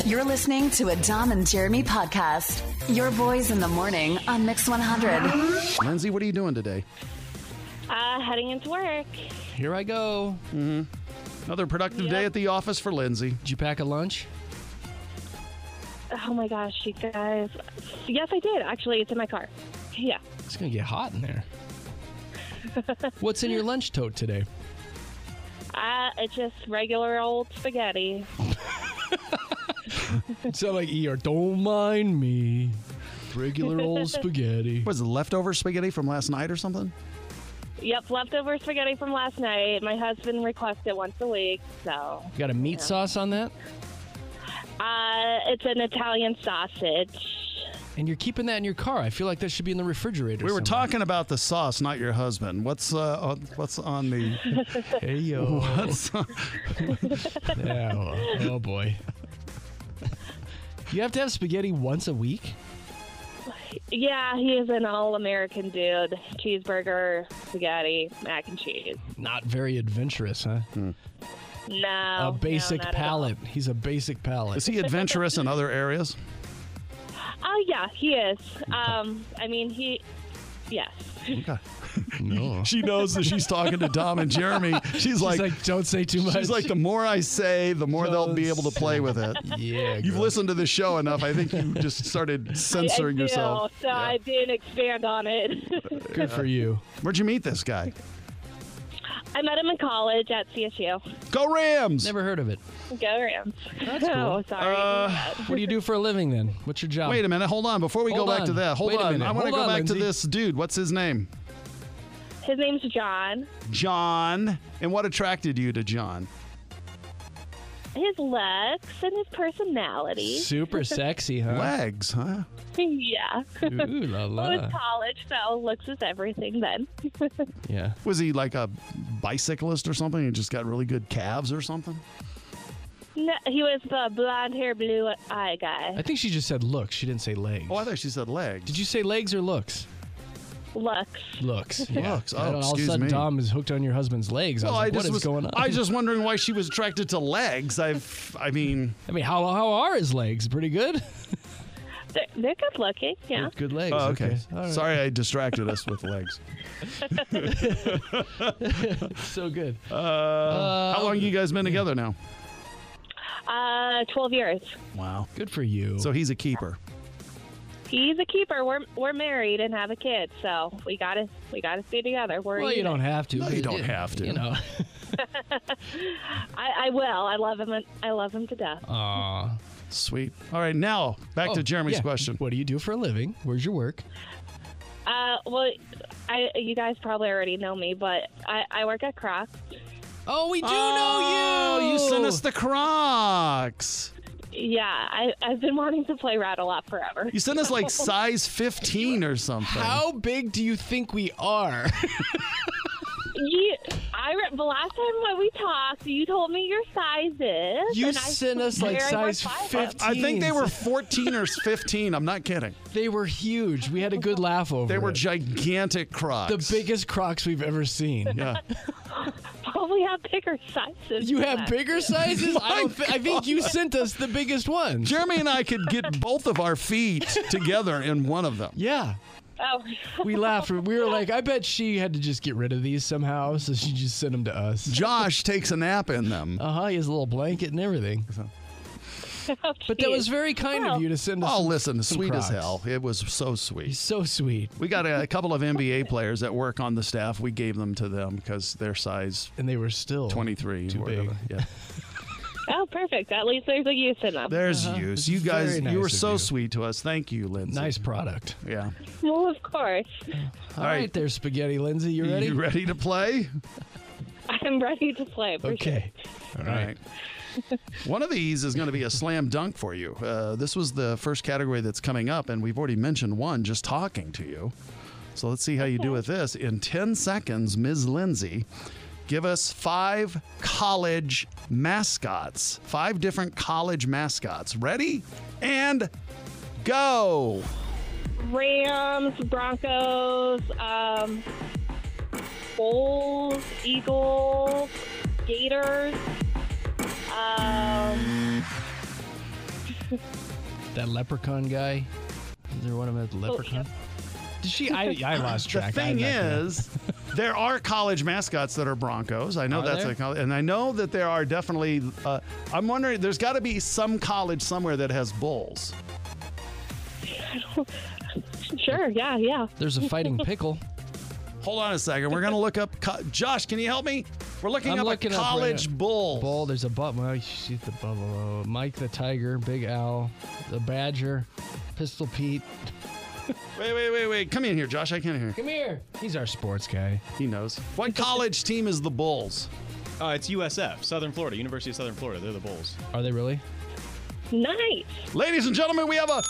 You're listening to a Dom and Jeremy podcast. Your boys in the morning on Mix 100. Lindsay, what are you doing today? Heading into work. Here I go. Another productive day at the office for Lindsay. Did you pack a lunch? Oh my gosh, you guys. Yes, I did. Actually, it's in my car. Yeah. It's going to get hot in there. What's in your lunch tote today? It's just regular old spaghetti. Sound like ER. Don't mind me. Regular old spaghetti. Was it leftover spaghetti from last night or something? Yep, leftover spaghetti from last night. My husband requests it once a week, so. You got a meat sauce on that? It's an Italian sausage. And you're keeping that in your car. I feel like that should be in the refrigerator. We were somewhere. talking about the sauce, not your husband. What's on the? Hey, yo. What's on, Oh boy. You have to have spaghetti once a week? Yeah, he is an all-American dude. Cheeseburger, spaghetti, mac and cheese. Not very adventurous, huh? No. A basic no, not at all. palate. He's a basic palate. is he adventurous in other areas? Oh, yeah, he is. Yes. Okay. No. She knows that she's talking to Dom and Jeremy. She's like, don't say too much. she's like, the more I say, the more they'll be able to play with it. Yeah. You've girl. listened to the show enough. I think you just started censoring I do, yourself. So I didn't expand on it. Good for you. Where'd you meet this guy? I met him in college at CSU. Go Rams! Never heard of it. Go Rams. That's cool. Oh, sorry. What do you do for a living then? What's your job? Wait a minute. Hold on. Before we Hold go back on. to that, hold Wait a on. minute. I want to Hold go on, back to Lindsay. this dude. What's his name? His name's John. John. And what attracted you to John? His looks and his personality. Super sexy, huh? Legs, huh? Yeah. Ooh la Well, it's la. college, so looks is everything then. Yeah. Was he like a bicyclist or something? He just got really good calves or something? No, he was the blonde hair, blue eye guy. I think she just said looks. She didn't say legs. Oh, I thought she said legs. Did you say legs or looks? Looks. Looks. Yeah. Looks. Oh, I don't know, all of a excuse sudden, me. Dom is hooked on your husband's legs. I was like, what is going on? I was just wondering why she was attracted to legs. I mean, how are his legs? Pretty good? They're good looking, yeah. Good legs. oh, okay. All right. Sorry I distracted us with legs. So good. How long you guys been together now? 12 years. Wow. Good for you. So he's a keeper. He's a keeper. We're married and have a kid, so we gotta stay together. well, you don't have to. No, you but don't have to. You know. I will. I love him. I love him to death. Aw. Sweet. All right, now back to Jeremy's yeah. question. What do you do for a living? Where's your work? Well, you guys probably already know me, but I work at Crocs. Oh, we do Oh, know you. you sent us the Crocs. Yeah, I've been wanting to play Rattle Up forever. You sent us like size 15 or something. How big do you think we are? The last time when we talked, you told me your sizes. You and I sent us like swear I worked size 5 of them. 15. I think they were 14 or 15. I'm not kidding. They were huge. We had a good laugh over They were it. gigantic Crocs. The biggest Crocs we've ever seen. Yeah. Probably have bigger sizes. You than have that. bigger sizes? I think you sent us the biggest ones. Jeremy and I could get both of our feet together in one of them. Yeah. Oh, We laughed. We were like, I bet she had to just get rid of these somehow, so she just sent them to us. Josh takes a nap in them. He has a little blanket and everything. But that was very kind of you to send us Oh, some- listen, some sweet as Crocs. hell. It was so sweet. He's so sweet. We got a couple of NBA players that work on the staff. We gave them to them because they're size And they were still 23. too or big. whatever. Yeah. Oh, perfect. At least there's a use in them. There's use. It's You guys, very nice you were of so you. sweet to us. Thank you, Lindsay. Nice product. Yeah. Well, of course. All right, there, Spaghetti Lindsay. You ready? You ready to play? I'm ready to play. For Okay. All right. One of these is going to be a slam dunk for you. This was the first category that's coming up, and we've already mentioned one just talking to you. So let's see how you do with this. In 10 seconds, Ms. Lindsay, give us 5 college mascots. 5 different college mascots. Ready? And go. Rams, Broncos, Bulls, Eagles, Gators, That leprechaun guy. Is there one of them at the leprechaun? Did she? I lost The track. thing is, there are college mascots that are Broncos. I know Are that's there? a college, and I know that there are definitely. I'm wondering, there's got to be some college somewhere that has bulls. Sure, yeah. There's a fighting pickle. Hold on a second. We're gonna look up. Josh, can you help me? We're looking I'm up looking a up college right now. bull. Bull. There's a well, you see the buffalo. Mike the tiger. Big Al. The badger. Pistol Pete. Wait. Come in here, Josh. I can't hear. Come here. He's our sports guy. He knows. What college team is the Bulls? It's USF, Southern Florida, University of Southern Florida. They're the Bulls. Are they really? Nice. Ladies and gentlemen, we have a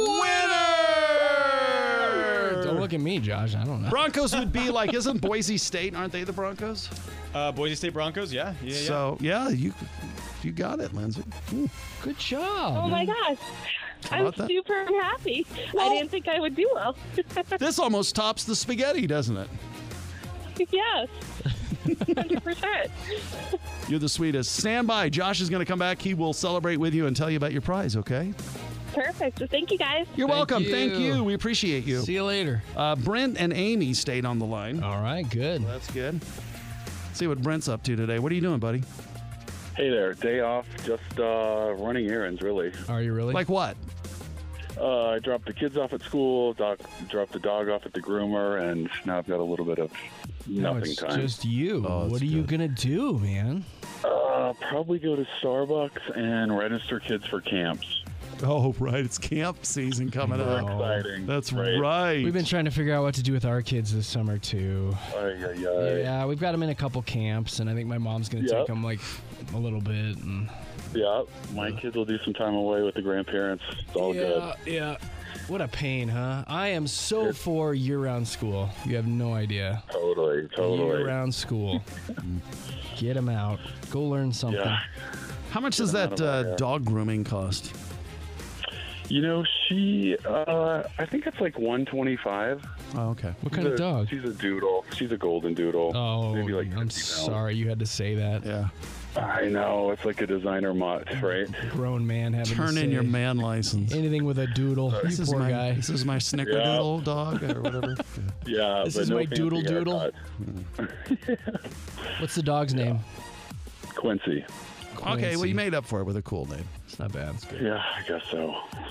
winner! Don't look at me, Josh. I don't know. Broncos would be like, isn't Boise State? Aren't they the Broncos? Boise State Broncos, yeah. So, yeah, you got it, Lindsay. Ooh. Good job. Oh my gosh. How I'm about that? super happy. I didn't think I would do well. This almost tops the spaghetti, doesn't it? Yes. 100%. You're the sweetest. Stand by. Josh is going to come back. He will celebrate with you and tell you about your prize, okay? Perfect. Well, thank you guys. You're Thank welcome. you. Thank you. We appreciate you. See you later. Brent and Amy stayed on the line. All right, good. That's good. See what Brent's up to today. What are you doing, buddy? Hey there, day off, just running errands, really. Are you really? Like what? I dropped the kids off at school, dropped the dog off at the groomer, and now I've got a little bit of No, nothing it's time. just you. Oh, What that's are you good. gonna do, man? Probably go to Starbucks and register kids for camps. Oh, right. It's camp season coming Super up. exciting. That's right. We've been trying to figure out what to do with our kids this summer too. Yeah, we've got them in a couple camps, and I think my mom's gonna Yep. take them like a little bit. And Yeah, my kids will do some time away with the grandparents. It's all good. Yeah. What a pain, huh? I am so for year-round school. You have no idea. Totally. Year-round school. Get them out. Go learn something. Yeah. How much does that dog grooming cost? You know, she, I think it's like $125. Oh, okay. What kind of dog? She's a doodle. She's a golden doodle. Oh, Maybe like I'm 50 pounds. sorry you had to say that. Yeah. I know. It's like a designer mutt, right? Grown man having to Turn in say your man license. anything with a doodle. You poor my, guy. This is my snickerdoodle dog or whatever. Yeah, This but is no my fancy doodle doodle. haircut. What's the dog's name? Quincy. Okay, well, you made up for it with a cool name. It's not bad. Yeah, I guess so.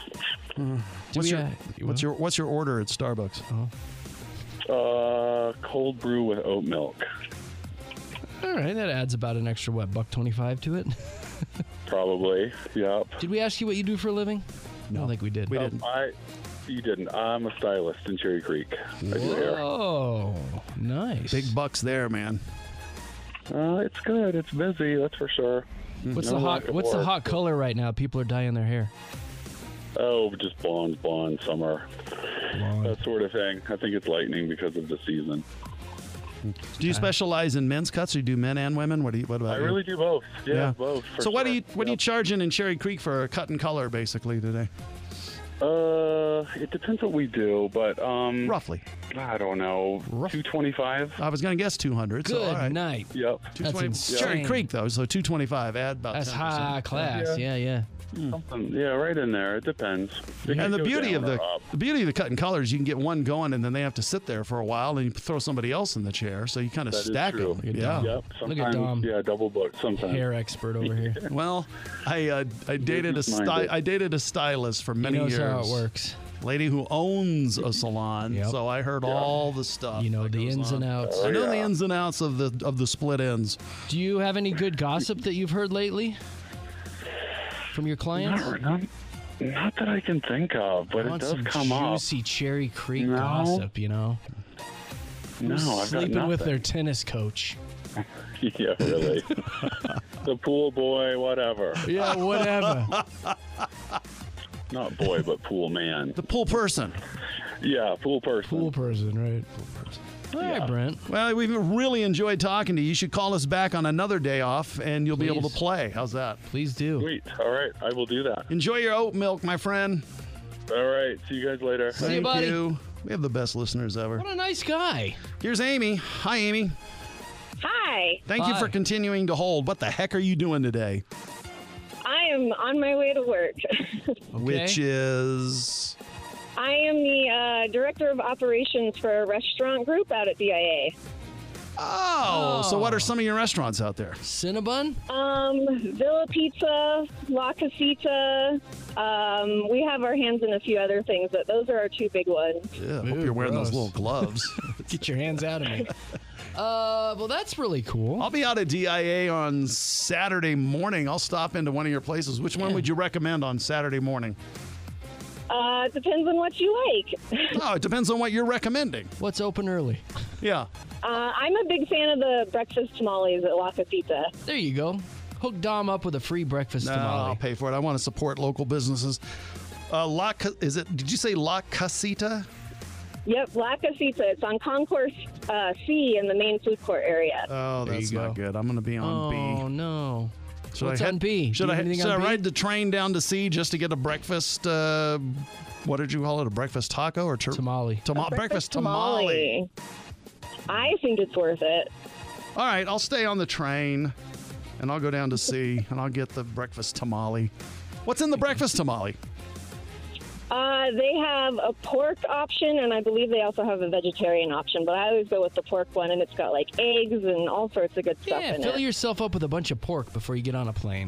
What's your order at Starbucks? Cold brew with oat milk. All right, that adds about an extra $1.25 to it. Probably. Yep. Did we ask you what you do for a living? No, I don't think we did. We didn't. You didn't. I'm a stylist in Cherry Creek. I do hair. Oh, nice. Big bucks there, man. It's good. It's busy. That's for sure. What's No the lack hot? of What's the work. hot color right now? People are dyeing their hair. Oh, just blonde, summer. Blonde. That sort of thing. I think it's lightning because of the season. Do you specialize in men's cuts, or you do men and women? What about I you? really do both. Yeah, both. for So what are sure. you Yep. charging in Cherry Creek for a cut and color basically today? It depends what we do, but Roughly. I don't know, $225. I was going to guess 200. Good so, all right. night. Yep. That's 220. insane. Cherry Creek though, so 225. Add about That's 10%. high class. Yeah. Something. Yeah, right in there. It depends. It And can the go beauty down of or up. the beauty of the cut and colors, you can get one going, and then they have to sit there for a while, and you throw somebody else in the chair, so you kind of That is stack true. them. Yeah. Yep. Look Sometimes, at Dom. yeah, double booked sometimes. Hair expert over here. Well, I dated a stylist for He many knows years. how it works. Lady who owns a salon, Yep. so I heard all the stuff. You know that the goes ins on. and outs. I know yeah. the ins and outs of the split ends. Do you have any good gossip that you've heard lately from your clients? Not that I can think of, but I it want does some come up. juicy Cherry Creek No. gossip, you know? No, I've got Sleeping with nothing. their tennis coach. Yeah, really. The pool boy, whatever. Yeah, whatever. Not boy, but pool man. The pool person. Yeah, pool person. Pool person, right? All right, Brent. Well, we've really enjoyed talking to you. You should call us back on another day off, and you'll be able to Please. play. How's that? Please do. Sweet. All right, I will do that. Enjoy your oat milk, my friend. All right, see you guys later. See you, Thank buddy. you. We have the best listeners ever. What a nice guy. Here's Amy. Hi, Amy. Hi. Thank you Hi. for continuing to hold. What the heck are you doing today? I am on my way to work. Which is... I am the director of operations for a restaurant group out at DIA. Oh, so what are some of your restaurants out there? Cinnabon? Villa Pizza, La Casita. We have our hands in a few other things, but those are our two big ones. Yeah, I hope you're wearing those little gloves. Get your hands out of me. Well, that's really cool. I'll be out at DIA on Saturday morning. I'll stop into one of your places. Which one would you recommend on Saturday morning? It depends on what you like. Oh, it depends on what you're recommending. What's open early? Yeah. I'm a big fan of the breakfast tamales at La Casita. There you go. Hook Dom up with a free breakfast No, tamale. I'll pay for it. I want to support local businesses. Did you say La Casita? Yep, La Casita. It's on Concourse C in the main food court area. Oh, that's you go. not good. I'm going to be on B. Oh, no. Should What's I on B? Should Do you I, have anything should I on B? ride the train down to C just to get a breakfast? What did you call it? A breakfast taco or Tamale. Breakfast tamale. I think it's worth it. All right, I'll stay on the train, and I'll go down to C, and I'll get the breakfast tamale. What's in the breakfast tamale? They have a pork option, and I believe they also have a vegetarian option, but I always go with the pork one, and it's got like eggs and all sorts of good stuff Yeah, in fill it. yourself up with a bunch of pork before you get on a plane.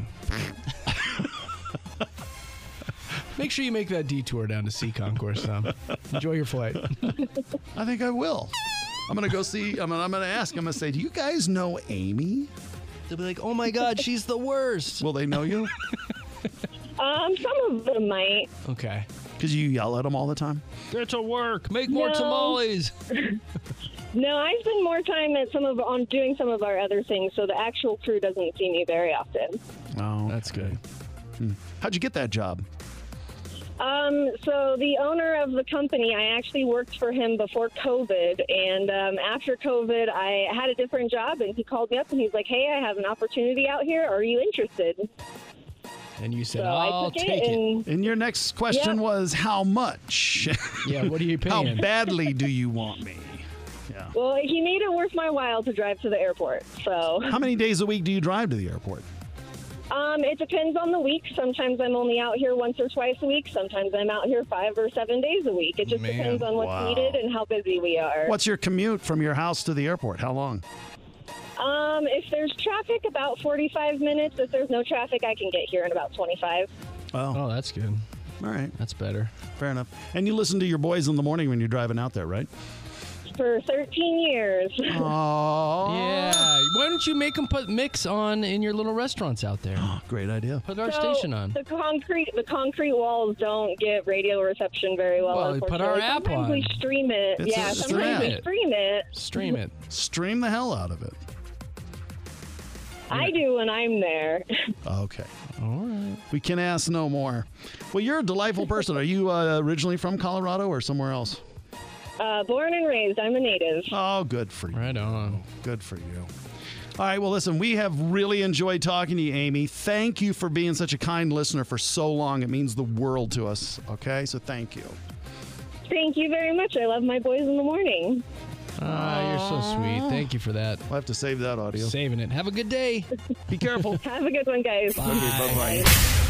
Make sure you make that detour down to C Concourse, Tom. Enjoy your flight. I think I will. I'm going to go see, I'm going to ask, I'm going to say, do you guys know Amy? They'll be like, oh my God, she's the worst. Will they know you? Some of them might. Okay. Because you yell at them all the time? Get to work. Make more No. tamales. No, I spend more time at on doing some of our other things, so the actual crew doesn't see me very often. Oh, That's good. how'd you get that job? So the owner of the company, I actually worked for him before COVID, and after COVID, I had a different job, and he called me up, and he's like, hey, I have an opportunity out here. Are you interested? And you said, So I I'll took take it, it. and And your next question Yep. was, how much? Yeah, what are you How paying? badly do you want me? Yeah. well, he made it worth my while to drive to the airport, so... How many days a week do you drive to the airport? It depends on the week. Sometimes I'm only out here once or twice a week. Sometimes I'm out here 5 or 7 days a week. It just Man, depends on what's wow. needed and how busy we are. What's your commute from your house to the airport? How long? If there's traffic, about 45 minutes. If there's no traffic, I can get here in about 25. Oh, that's good. All right. That's better. Fair enough. And you listen to your boys in the morning when you're driving out there, right? For 13 years. Oh, Yeah. Why don't you make them put mix on in your little restaurants out there? great idea. Put our So, station on. The concrete walls don't get radio reception very well. Well, put our unfortunately. app Sometimes on. we stream it. It's yeah, a sometimes stream we it. stream it. Stream it. Stream the hell out of it. I do when I'm there. Okay. All right. We can ask no more. Well, you're a delightful person. Are you originally from Colorado or somewhere else? Born and raised, I'm a native. Oh, good for you. Right on. Good for you. All right, well, listen, we have really enjoyed talking to you, Amy. Thank you for being such a kind listener for so long. It means the world to us, okay? So thank you. Thank you very much. I love my boys in the morning. Ah, you're so sweet. Thank you for that. We'll have to save that audio. Saving it. Have a good day. Be careful. Have a good one, guys. Okay, bye-bye.